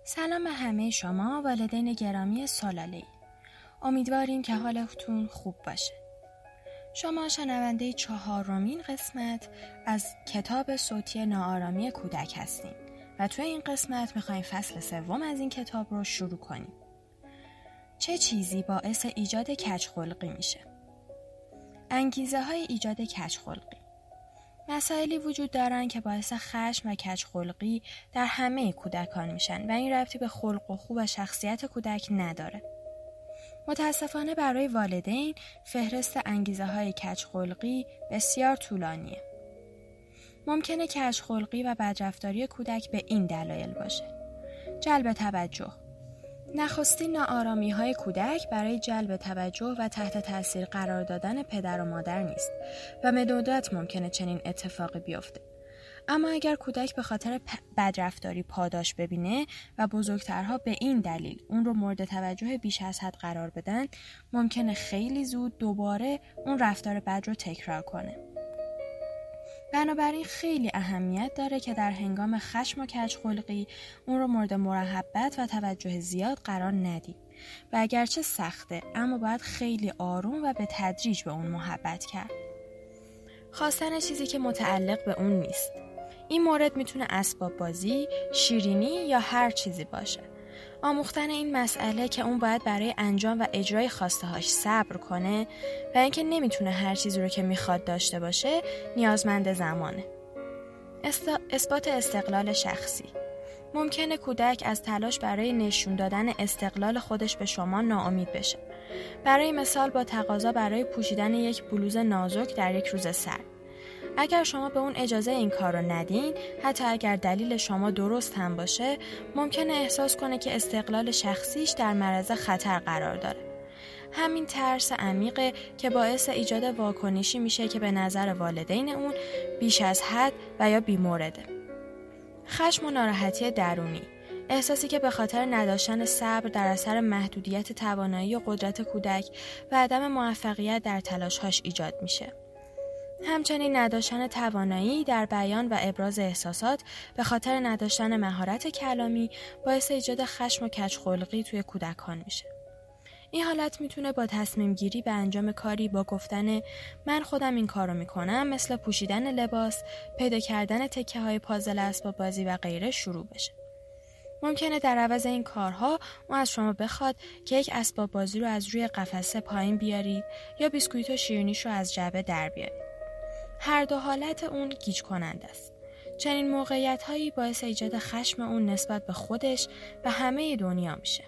سلام به همه شما والدین گرامی سالاله‌ای. امیدواریم که حالتون خوب باشه. شما شنونده 4مین قسمت از کتاب صوتی ناآرامی کودک هستین و توی این قسمت میخوایم فصل 3 از این کتاب رو شروع کنیم. چه چیزی باعث ایجاد کج‌خلقی میشه؟ انگیزه های ایجاد کج‌خلقی. مسائلی وجود دارن که باعث خشم و کج‌خلقی در همه کودکان میشن و این ربطی به خلق و خو و شخصیت کودک نداره. متاسفانه برای والدین فهرست انگیزه های کج‌خلقی بسیار طولانیه. ممکنه کج‌خلقی و بدرفتاری کودک به این دلایل باشه: جلب توجه. نخستین ناآرامی های کودک برای جلب توجه و تحت تاثیر قرار دادن پدر و مادر نیست و به ندرت ممکنه چنین اتفاقی بیفته. اما اگر کودک به خاطر بدرفتاری پاداش ببینه و بزرگترها به این دلیل اون رو مورد توجه بیش از حد قرار بدن، ممکنه خیلی زود دوباره اون رفتار بد رو تکرار کنه. بنابراین خیلی اهمیت داره که در هنگام خشم و کج‌خلقی اون رو مورد محبت و توجه زیاد قرار ندیم و اگرچه سخته اما باید خیلی آروم و به تدریج به اون محبت کرد. خواستن چیزی که متعلق به اون نیست. این مورد میتونه اسباب بازی، شیرینی یا هر چیزی باشه. آموختن این مسئله که اون باید برای انجام و اجرای خواسته‌هاش صبر کنه و اینکه نمیتونه هر چیزی رو که میخواد داشته باشه نیازمند زمانه. اثبات استقلال شخصی. ممکنه کودک از تلاش برای نشون دادن استقلال خودش به شما ناامید بشه. برای مثال با تقاضا برای پوشیدن یک بلوز نازک در یک روز سرد. اگر شما به اون اجازه این کار رو ندین، حتی اگر دلیل شما درست هم باشه، ممکنه احساس کنه که استقلال شخصیش در معرض خطر قرار داره. همین ترس عمیقه که باعث ایجاد واکنشی میشه که به نظر والدین اون بیش از حد و یا بی‌مورده. خشم و ناراحتی درونی. احساسی که به خاطر نداشتن صبر در اثر محدودیت توانایی و قدرت کودک و عدم موفقیت در تلاش‌هاش ایجاد میشه. همچنین نداشتن توانایی در بیان و ابراز احساسات به خاطر نداشتن مهارت کلامی باعث ایجاد خشم و کج‌خلقی توی کودکان میشه. این حالت میتونه با تصمیم گیری به انجام کاری با گفتن من خودم این کارو میکنم، مثل پوشیدن لباس، پیدا کردن تکه های پازل اسباب بازی و غیره شروع بشه. ممکنه در عوض این کارها اون از شما بخواد که یک اسباب بازی رو از روی قفسه پایین بیارید یا بیسکویت و شیرینیش رو از جعبه در بیارید. هر دو حالت اون گیج کننده است. چنین موقعیت هایی باعث ایجاد خشم اون نسبت به خودش و همه دنیا میشه.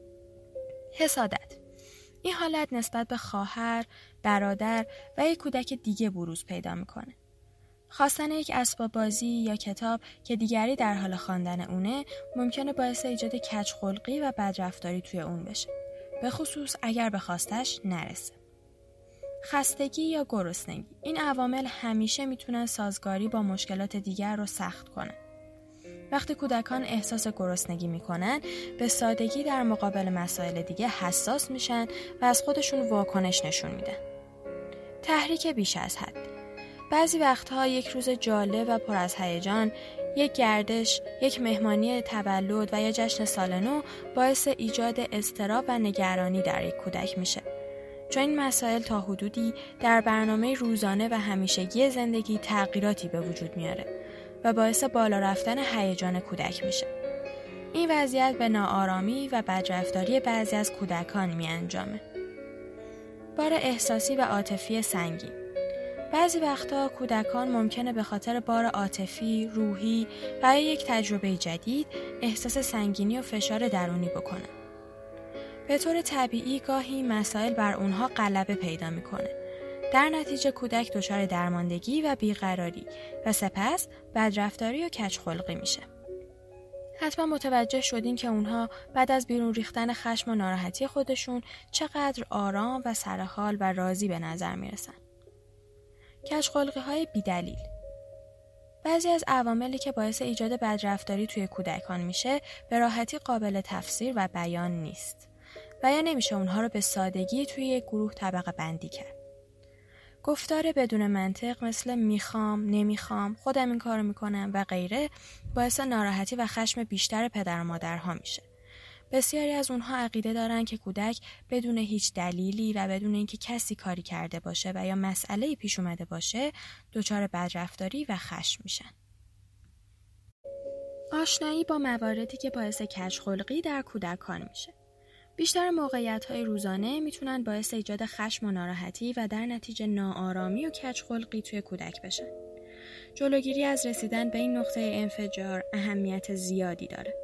حسادت. این حالت نسبت به خواهر، برادر و یک کودک دیگه بروز پیدا میکنه. خواستن یک اسباب بازی یا کتاب که دیگری در حال خواندن اونه ممکنه باعث ایجاد کج‌خلقی و بدرفتاری توی اون بشه، به خصوص اگر به خواستش نرسه. خستگی یا گرسنگی. این عوامل همیشه میتونن سازگاری با مشکلات دیگر رو سخت کنن. وقتی کودکان احساس گرسنگی میکنن، به سادگی در مقابل مسائل دیگه حساس میشن و از خودشون واکنش نشون میدن. تحریک بیش از حد. بعضی وقتها یک روز جالب و پر از هیجان، یک گردش، یک مهمانی تولد و یا جشن سال نو باعث ایجاد اضطراب و نگرانی در یک کودک میشه. چون این مسائل تا حدودی در برنامه روزانه و همیشگی زندگی تغییراتی به وجود میاره و باعث بالا رفتن هیجان کودک میشه. این وضعیت به ناآرامی و بدرفتاری بعضی از کودکان میانجامه. بار احساسی و عاطفی سنگین. بعضی وقتا کودکان ممکنه به خاطر بار عاطفی، روحی و یا یک تجربه جدید احساس سنگینی و فشار درونی بکنن. به طور طبیعی گاهی مسائل بر اونها غلبه پیدا میکنه. در نتیجه کودک دچار درماندگی و بیقراری و سپس بدرفتاری و کج‌خلقی میشه. حتما متوجه شدین که اونها بعد از بیرون ریختن خشم و ناراحتی خودشون چقدر آرام و سرحال و راضی به نظر میرسن. کج‌خلقی های بی‌دلیل. بعضی از عواملی که باعث ایجاد بدرفتاری توی کودکان میشه به راحتی قابل تفسیر و بیان نیست و یا نمیشه اونها رو به سادگی توی یک گروه طبقه بندی کرد. گفتار بدون منطق مثل میخوام، نمیخوام، خودم این کارو میکنم و غیره باعث ناراحتی و خشم بیشتر پدر و مادرها میشه. بسیاری از اونها عقیده دارن که کودک بدون هیچ دلیلی و بدون اینکه کسی کاری کرده باشه و یا مسئله‌ای پیش اومده باشه دچار بدرفتاری و خشم میشن. آشنایی با مواردی که باعث کژخلقی در کودکان میشه. بیشتر موقعیت‌های روزانه میتونن باعث ایجاد خشم و ناراحتی و در نتیجه ناآرامی و کژخلقی توی کودک بشن. جلوگیری از رسیدن به این نقطه انفجار اهمیت زیادی داره.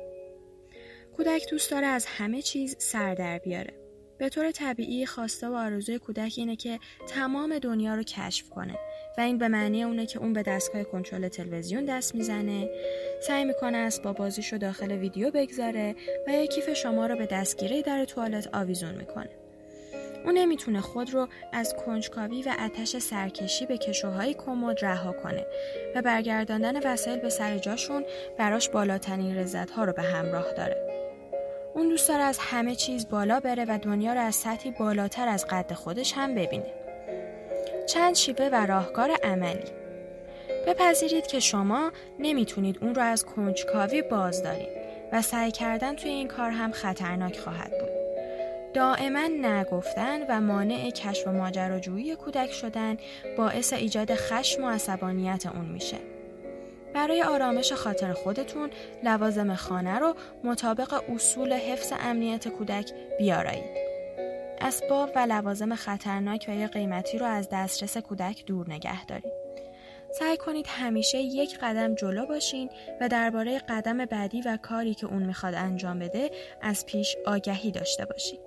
کودک دوست داره از همه چیز سر در بیاره. به طور طبیعی خواسته و آرزوی کودک اینه که تمام دنیا رو کشف کنه و این به معنی اونه که اون به دستگاه کنترل تلویزیون دست میزنه، سعی میکنه اسباب بازیشو داخل ویدیو بگذاره و یا کیف شما رو به دستگیره در توالت آویزون میکنه. اون نمیتونه خود رو از کنجکاوی و آتش سرکشی به کشوهای کمد رها کنه و برگرداندن وسایل به سر جاشون براش بالاترین لذت‌ها رو به همراه داره. اون دوست داره از همه چیز بالا بره و دنیا رو از سطحی بالاتر از قد خودش هم ببینه. چند شیوه و راهکار عملی. بپذیرید که شما نمیتونید اون رو از کنجکاوی باز دارید و سعی کردن توی این کار هم خطرناک خواهد بود. دائما نگفتن و مانع کشف و ماجراجویی کودک شدن باعث ایجاد خشم و عصبانیت اون میشه. برای آرامش خاطر خودتون لوازم خانه رو مطابق اصول حفظ امنیت کودک بیارایید. اسباب و لوازم خطرناک و یا قیمتی رو از دسترس کودک دور نگه دارید. سعی کنید همیشه یک قدم جلو باشین و درباره قدم بعدی و کاری که اون میخواد انجام بده از پیش آگهی داشته باشید.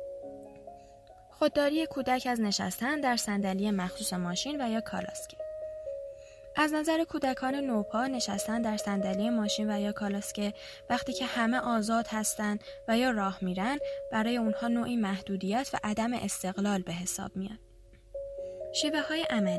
خودداری کودک از نشستن در صندلی مخصوص ماشین و یا کالاسکه. از نظر کودکان نوپا نشستن در صندلی ماشین و یا کالاسکه وقتی که همه آزاد هستن و یا راه میرن برای اونها نوعی محدودیت و عدم استقلال به حساب میاد. شیوه های عملی.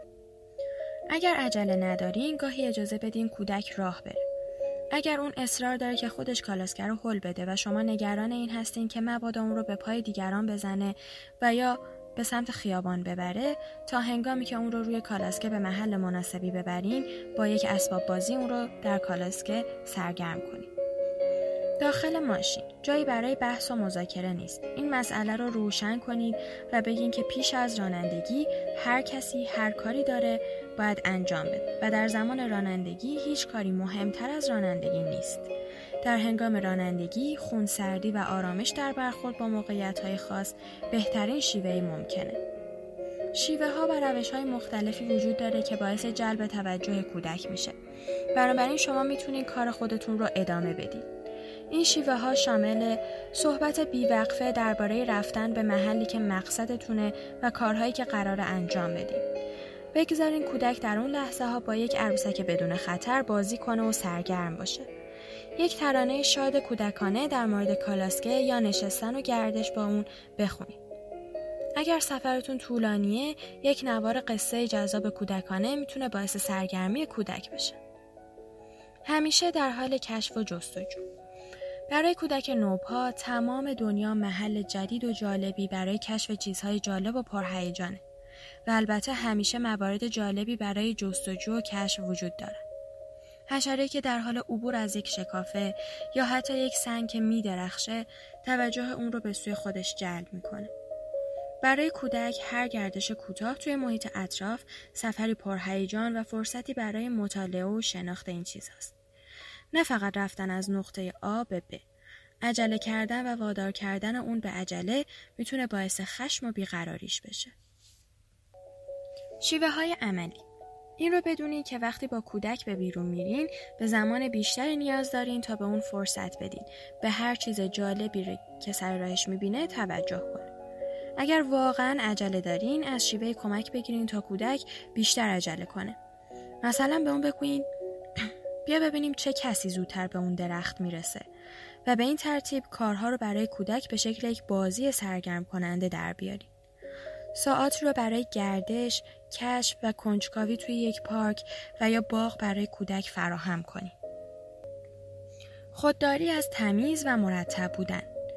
اگر عجله ندارین گاهی اجازه بدین کودک راه بره. اگر اون اصرار داره که خودش کالاسکه رو هل بده و شما نگران این هستین که مبادا اون رو به پای دیگران بزنه و یا به سمت خیابان ببره، تا هنگامی که اون رو روی کالاسکه به محل مناسبی ببرین با یک اسباب بازی اون رو در کالاسکه سرگرم کنین. داخل ماشین جایی برای بحث و مذاکره نیست. این مسئله رو روشن کنید و بگین که پیش از رانندگی هر کسی هر کاری داره باید انجام بده و در زمان رانندگی هیچ کاری مهمتر از رانندگی نیست. در هنگام رانندگی خونسردی و آرامش در برخورد با موقعیت‌های خاص بهترین شیوه ممکنه. شیوه ها و روش های مختلفی وجود داره که باعث جلب توجه کودک میشه. بنابراین شما میتونید کار خودتون رو ادامه بدید. این شیوه ها شامل صحبت بیوقفه درباره رفتن به محلی که مقصدتونه و کارهایی که قراره انجام بدید. بگذارین کودک در اون لحظه ها با یک عروسک بدون خطر بازی کنه و سرگرم باشه. یک ترانه شاد کودکانه در مورد کالاسکه یا نشستن و گردش با اون بخونید. اگر سفرتون طولانیه، یک نوار قصه جذاب کودکانه میتونه باعث سرگرمی کودک بشه. همیشه در حال کشف و جستجو. برای کودک نوپا تمام دنیا محل جدید و جالبی برای کشف چیزهای جالب و پرهیجانه و البته همیشه موارد جالبی برای جستجو و کشف وجود داره. حشره‌ای که در حال عبور از یک شکافه یا حتی یک سنگ که می‌درخشه توجه اون رو به سوی خودش جلب میکنه. برای کودک هر گردش کوتاه توی محیط اطراف سفری پرهیجان و فرصتی برای مطالعه و شناخت این چیزاست. نه فقط رفتن از نقطه آ به ب. عجله کردن و وادار کردن اون به عجله میتونه باعث خشم و بیقراریش بشه. شیوه های عملی. این رو بدونید که وقتی با کودک به بیرون میرین به زمان بیشتری نیاز دارین تا به اون فرصت بدین. به هر چیز جالبی که سر راهش میبینه توجه کنه. اگر واقعا عجله دارین از شیوه کمک بگیرین تا کودک بیشتر عجله کنه. مثلا به اون بگوین بیا ببینیم چه کسی زودتر به اون درخت میرسه و به این ترتیب کارها رو برای کودک به شکل یک بازی سرگرم کننده در بیارین. ساعات رو برای گردش، کشف و کنجکاوی توی یک پارک و یا باغ برای کودک فراهم کنید. خودداری از تمیز و مرتب بودن.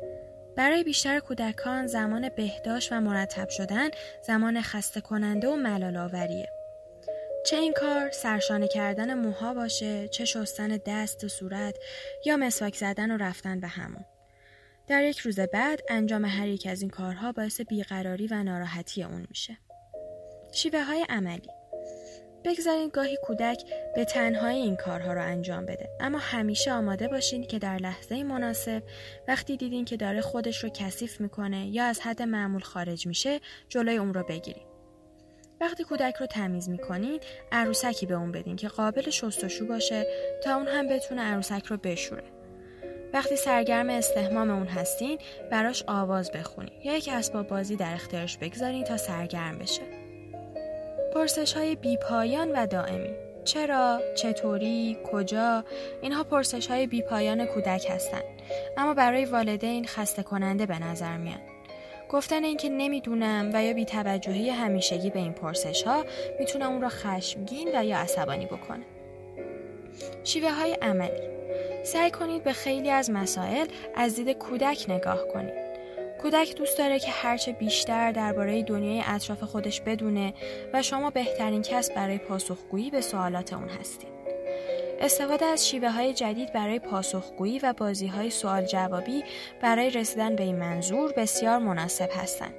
برای بیشتر کودکان زمان بهداشت و مرتب شدن زمان خسته کننده و ملال آوریه. چه این کار سرشانه کردن موها باشه، چه شستن دست و صورت یا مسواک زدن و رفتن به حموم. در یک روز بعد انجام هر یک از این کارها باعث بیقراری و ناراحتی اون میشه. شیوه های عملی: بگذارید گاهی کودک به تنهایی این کارها رو انجام بده، اما همیشه آماده باشین که در لحظه مناسب وقتی دیدین که داره خودش رو کثیف میکنه یا از حد معمول خارج میشه جلوی اون رو بگیرید. وقتی کودک رو تمیز میکنین عروسکی به اون بدین که قابل شستشو باشه تا اون هم بتونه عروسک رو بشوره. وقتی سرگرم استحمام اون هستین براش آواز بخونین یا یک اسباب بازی در اختیارش بگذارین تا سرگرم بشه. پرسش‌های بی‌پایان و دائمی: چرا، چطوری، کجا، اینها پرسش‌های بی‌پایان کودک هستند، اما برای والدین خسته کننده به نظر میان. گفتن اینکه نمیدونم و یا بی‌توجهی همیشگی به این پرسش‌ها میتونه اون را خشمگین و یا عصبانی بکنه. شیوه‌های عملی: سعی کنید به خیلی از مسائل از دید کودک نگاه کنید. کودک دوست داره که هرچه بیشتر درباره دنیای اطراف خودش بدونه و شما بهترین کس برای پاسخگویی به سوالات اون هستید. استفاده از شیوه‌های جدید برای پاسخگویی و بازی‌های سوال جوابی برای رسیدن به این منظور بسیار مناسب هستند.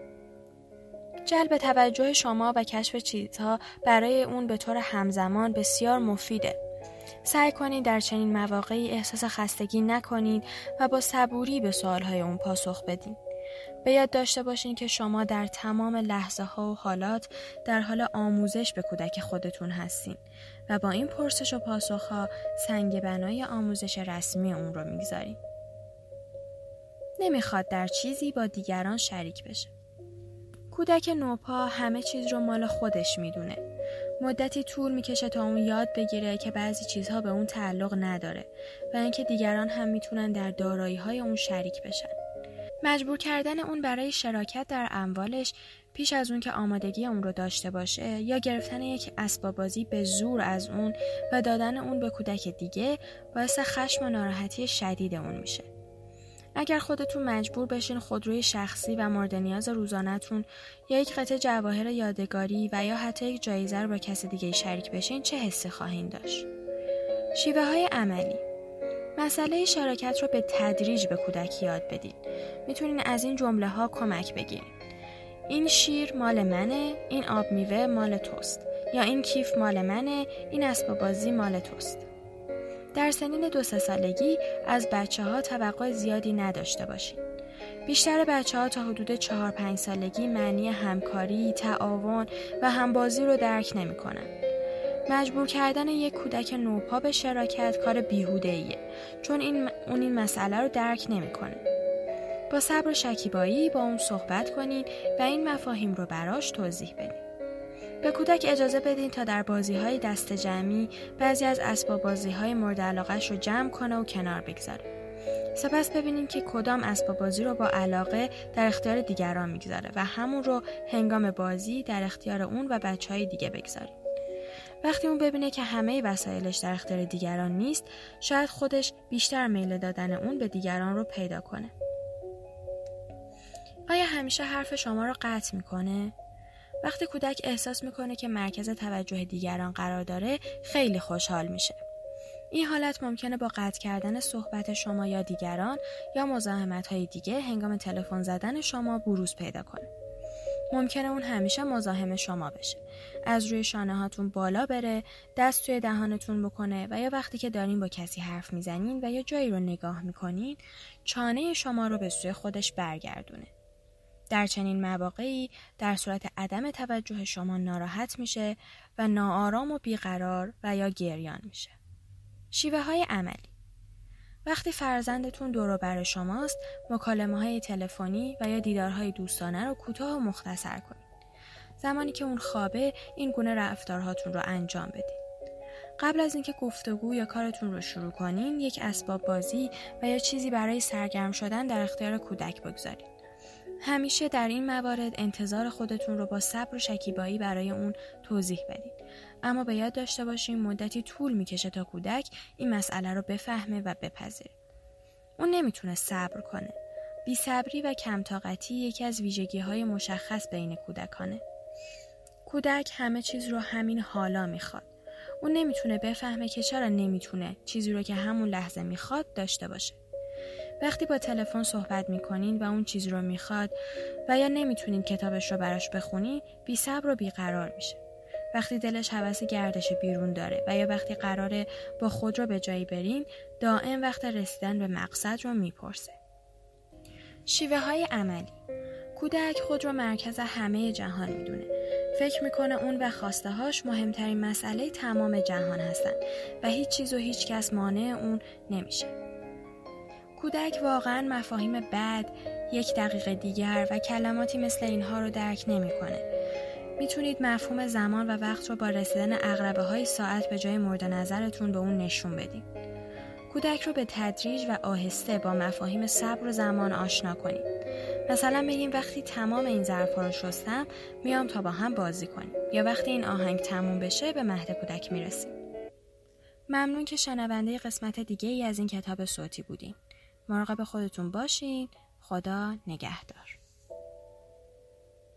جلب توجه شما و کشف چیزها برای اون به طور همزمان بسیار مفیده. سعی کنید در چنین مواقعی احساس خستگی نکنید و با صبوری به سوال‌های اون پاسخ بدین. به یاد داشته باشین که شما در تمام لحظه ها و حالات در حال آموزش به کودک خودتون هستین و با این پرسش و پاسخ ها سنگ بنای آموزش رسمی اون رو میگذارین. نمیخواد در چیزی با دیگران شریک بشه. کودک نوپا همه چیز رو مال خودش میدونه. مدتی طول میکشه تا اون یاد بگیره که بعضی چیزها به اون تعلق نداره و اینکه دیگران هم میتونن در دارایی‌های اون شریک بشن. مجبور کردن اون برای شراکت در اموالش پیش از اون که آمادگی اون رو داشته باشه یا گرفتن یک اسباب بازی به زور از اون و دادن اون به کودک دیگه باعث خشم و ناراحتی شدید اون میشه. اگر خودتون مجبور بشین خودروی شخصی و مورد نیاز روزانه‌تون یا یک قطعه جواهر یادگاری و یا حتی یک جایزه رو با کسی دیگه شریک بشین چه حسی خواهید داشت؟ شیوه‌های عملی: مسئله شراکت رو به تدریج به کودک یاد بدین. میتونین از این جمله ها کمک بگیرین: این شیر مال منه، این آب میوه مال توست، یا این کیف مال منه، این اسباب بازی مال توست. در سنین 2-3 سالگی از بچه‌ها توقع زیادی نداشته باشین. بیشتر بچه‌ها تا حدود 4-5 سالگی معنی همکاری، تعاون و همبازی رو درک نمی‌کنن. مجبور کردن یک کودک نوپا به شراکت کار بیهوده‌ایه، چون اون این مسئله رو درک نمی‌کنه. با صبر و شکیبایی با اون صحبت کنین و این مفاهیم رو براش توضیح بدین. به کودک اجازه بدین تا در بازی‌های دست جمعی بعضی از اسباب بازی‌های مورد علاقه‌اش رو جمع کنه و کنار بگذاره. سپس ببینین که کدام اسباب بازی رو با علاقه در اختیار دیگران میگذاره و همون رو هنگام بازی در اختیار اون و بچه‌های دیگه بگذارین. وقتی اون ببینه که همه وسایلش در اختیار دیگران نیست، شاید خودش بیشتر میل دادن اون به دیگران رو پیدا کنه. آیا همیشه حرف شما رو قطع میکنه؟ وقتی کودک احساس میکنه که مرکز توجه دیگران قرار داره، خیلی خوشحال میشه. این حالت ممکنه با قطع کردن صحبت شما یا دیگران یا مزاحمت‌های دیگه هنگام تلفن زدن شما بروز پیدا کنه. ممکنه اون همیشه مزاحم شما بشه. از روی شانه هاتون بالا بره، دست توی دهانتون بکنه و یا وقتی که دارین با کسی حرف میزنین و یا جایی رو نگاه میکنین، چانه شما رو به سوی خودش برگردونه. در چنین مواقعی در صورت عدم توجه شما ناراحت میشه و ناآرام و بیقرار و یا گریان میشه. شیوه‌های عملی: وقتی فرزندتون دور و بر شماست، مکالمه‌های تلفنی و یا دیدارهای دوستانه رو کوتاه و مختصر کنید. زمانی که اون خوابه، این گونه رفتارهاتون رو انجام بدید. قبل از اینکه گفتگو یا کارتون رو شروع کنین، یک اسباب بازی و یا چیزی برای سرگرم شدن در اختیار کودک بگذارید. همیشه در این موارد انتظار خودتون رو با صبر و شکیبایی برای اون توضیح بدید. اما به یاد داشته باشین مدتی طول میکشه تا کودک این مسئله رو بفهمه و بپذیره. اون نمیتونه صبر کنه. بی‌صبری و کم‌طاقتی یکی از ویژگی‌های مشخص بین کودکانه. کودک همه چیز رو همین حالا میخواد. اون نمیتونه بفهمه که چرا نمیتونه چیزی رو که همون لحظه میخواد داشته باشه. وقتی با تلفن صحبت میکنین و اون چیز رو میخواد و یا نمیتونین کتابش رو براش بخونی، بی‌صبر و بیقرار میشه. وقتی دلش هوس گردش بیرون داره و یا وقتی قراره با خود رو به جایی برین، دائم وقت رسیدن به مقصد رو میپرسه. شیوه های عملی. کودک خود رو مرکز همه جهان میدونه. فکر میکنه اون و خواسته هاش مهمترین مسئله تمام جهان هستن و هیچ چیز و هیچ کس مانع اون نمیشه. کودک واقعا مفاهیم بد، 1 دقیقه دیگر و کلماتی مثل اینها رو درک نمیکنه. میتونید مفهوم زمان و وقت رو با رسیدن عقربه های ساعت به جای مورد نظرتون به اون نشون بدید. کودک رو به تدریج و آهسته با مفاهیم صبر و زمان آشنا کنید. مثلا بگیم وقتی تمام این ظرف‌ها رو شستم میام تا با هم بازی کنیم، یا وقتی این آهنگ تموم بشه به مهد کودک میرسیم. ممنون که شنونده قسمت دیگه ای از این کتاب صوتی بودین. مراقب خودتون باشین. خدا نگهدار.